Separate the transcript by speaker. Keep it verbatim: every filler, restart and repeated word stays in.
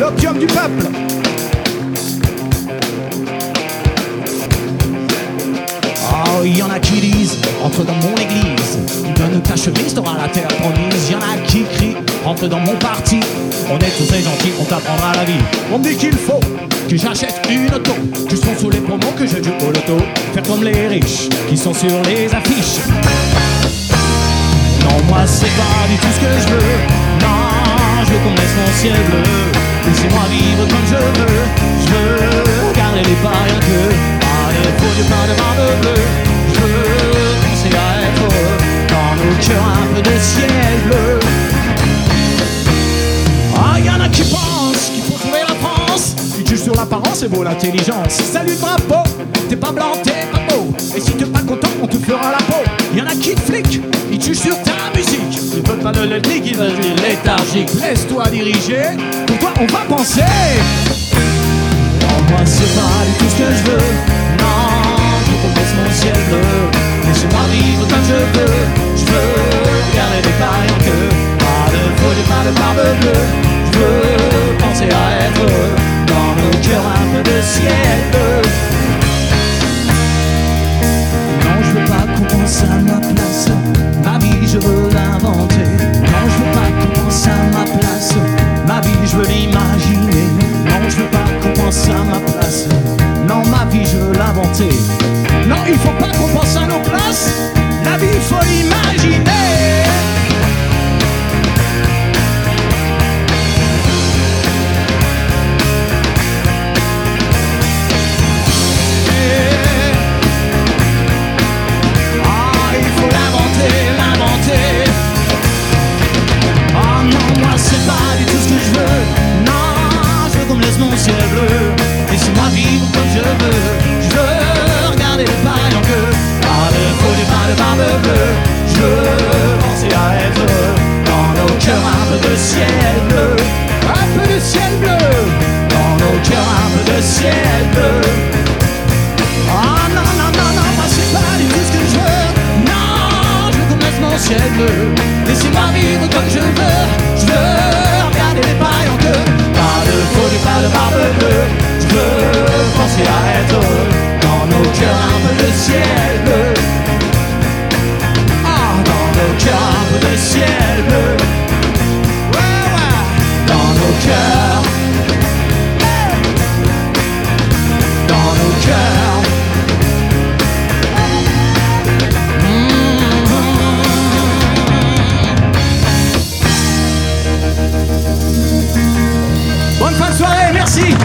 Speaker 1: l'opium du peuple. Oh, il y en a qui disent, entre dans mon église, donne ta chemise, t'auras la terre promise. Il y en a qui crient, entre dans mon parti, on est tous des gentils, on t'apprendra la vie. On me dit qu'il faut que j'achète une auto, que je prends sous les promos, que je joue au loto, faire comme les riches qui sont sur les affiches. Non, moi c'est pas du tout ce que je veux. Non, je veux qu'on me laisse mon ciel bleu. Laissez-moi vivre comme je veux. Je veux regarder les pas rien que pas de faux, du pain de barbe bleue. Je veux penser à être heureux dans nos cœurs un peu de ciel bleu. Ah, y'en a qui pensent qu'il faut trouver la France. Ils jugent sur l'apparence et vaut l'intelligence. Salut le drapeau, t'es pas blanc, t'es pas beau. Et si t'es pas content, on te fera la peau. Y'en a qui te fliquent, ils jugent sur ta musique. Ils veulent pas de l'ethnique, ils veulent du léthargique. Laisse-toi diriger, pour toi on va penser. Non, moi c'est pas du tout ce que je veux. Non, je veux qu'on baisse mon ciel bleu. Laissez-moi vivre comme je veux. Je veux garder des pailles en queue. Pas de faux, pas de barbe bleue. Je veux penser à être heureux dans nos cœurs un peu de ciel bleu. Non, je veux pas qu'on pense à ma place. Ma vie, je veux l'inventer. Non, je veux pas qu'on pense à ma place. Ma vie, je veux l'imaginer. Non, je veux pas qu'on pense à ma place. Non, ma vie, je veux l'inventer. Non, il faut pas qu'on pense à nos places. La vie, il faut l'imaginer. Mon ciel bleu, laissez-moi vivre comme je veux. Je veux regarder les pailles en queue. Pas de faux, pas de barbe bleue. Je veux penser à être heureux dans nos cœurs un peu de ciel bleu. Un peu de ciel bleu. Dans nos cœurs un peu de ciel bleu. Oh non, non, non, non, moi c'est pas du tout ce que je veux. Non, je veux qu'on me laisse mon ciel bleu. Laissez-moi vivre comme je veux. Je veux regarder les pailles en queue. Pas de faux, pas de barbe bleue. Je veux penser à être heureux dans nos cœurs un peu de ciel bleu. Ah, dans nos cœurs un peu de ciel bleu. Ouais, ouais. Dans nos cœurs. Dans nos cœurs. Bonne fin de soirée, merci.